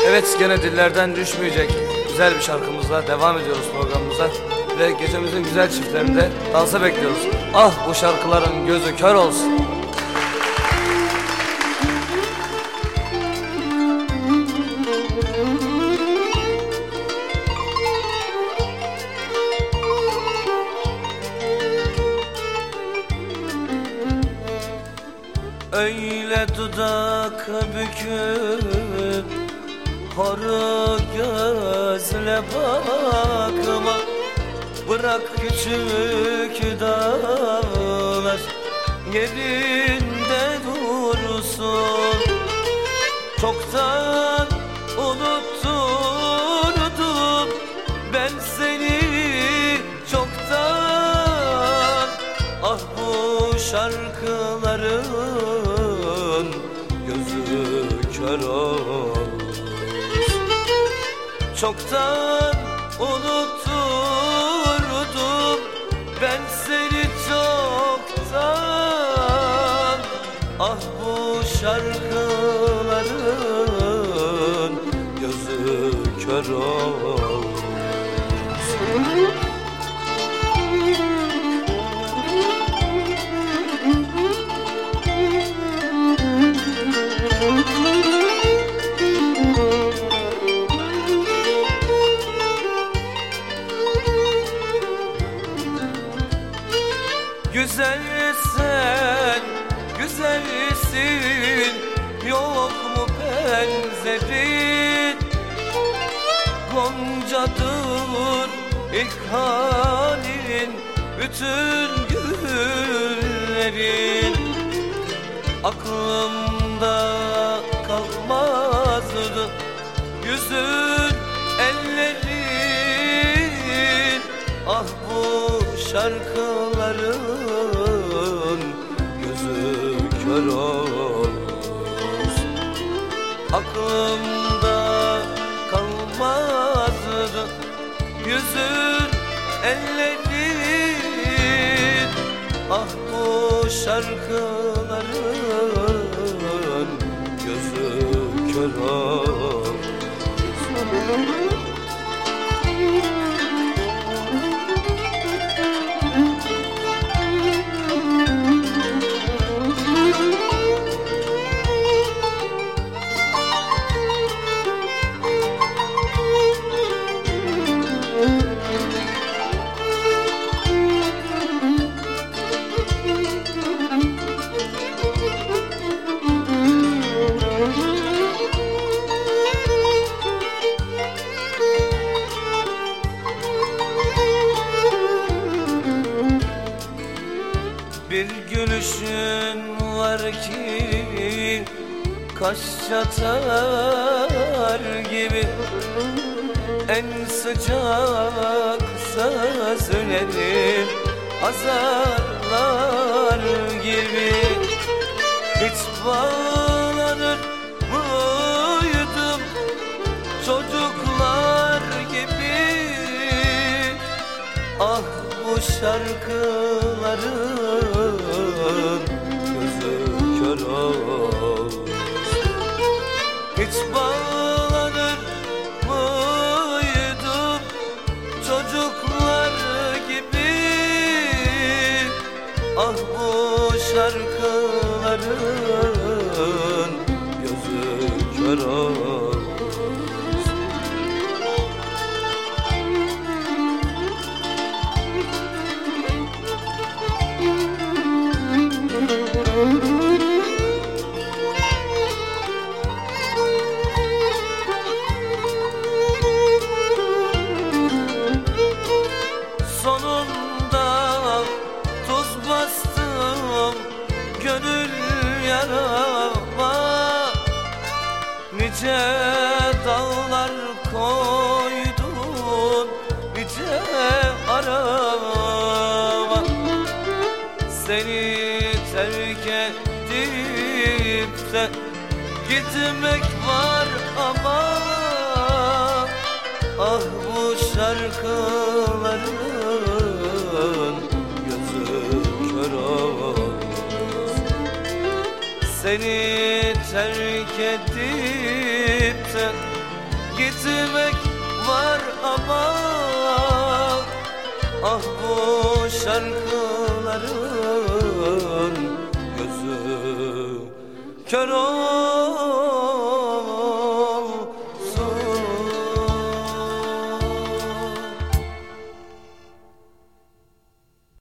Evet, gene dillerden düşmeyecek güzel bir şarkımızla devam ediyoruz programımıza. Ve gecemizin güzel çiftlerinde dansa bekliyoruz. Ah, bu şarkıların gözü kör olsun. Öyle dudak büküp hor gözle bakma, bırak küçük dağlar yerinde dursun. Çoktan unutturdum ben seni, çoktan. Ah, bu şarkıların gözü kör olsun. Çoktan unutturdum ben seni, çoktan. Ah, bu şarkıların gözü kör olsun. Güzel sen, güzelsin, yok mu benzerin? Goncadır ilk halin, bütün güllerin. Aklımda kalmazdı yüzün, ellerin. Ah, bu şarkıların gözü kör olsun. Aklımda kalmazdı yüzün, ellerin. Ah, bu şarkıların gözü kör olsun. Bir gülüşün var ki kaş çatar gibi, en sıcak sözlerin azarlar gibi. Hiç bağlanır mıydım çocuklar gibi? Ah, bu şarkıların gözü kör olsun. Hiç bağlanır mıydım çocuklar gibi? Ah, bu şarkıların gözü kör olsun. Sonunda tuz bastım gönül yarama, nice dağlar koydun nice arama. Seni terk edip de gitmek var ama, ah, bu şarkıların gözü kör olsun. Seni terk edip de gitmek var ama ah bu şarkıların gözü kör